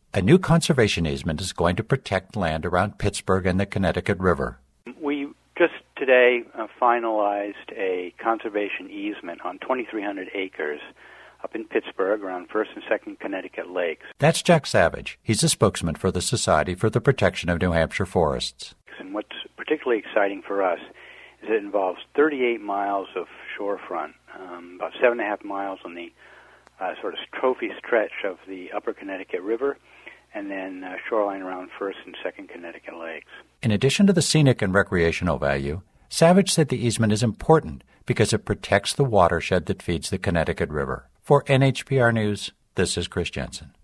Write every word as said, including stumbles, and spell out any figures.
A new conservation easement is going to protect land around Pittsburgh and the Connecticut River. We just today uh, finalized a conservation easement on twenty-three hundred acres up in Pittsburgh around First and Second Connecticut Lakes. That's Jack Savage. He's a spokesman for the Society for the Protection of New Hampshire Forests. And what's particularly exciting for us is it involves thirty-eight miles of shorefront, um, about seven and a half miles on the uh, sort of trophy stretch of the Upper Connecticut River, and then uh, shoreline around First and Second Connecticut Lakes. In addition to the scenic and recreational value, Savage said the easement is important because it protects the watershed that feeds the Connecticut River. For N H P R News, this is Chris Jensen.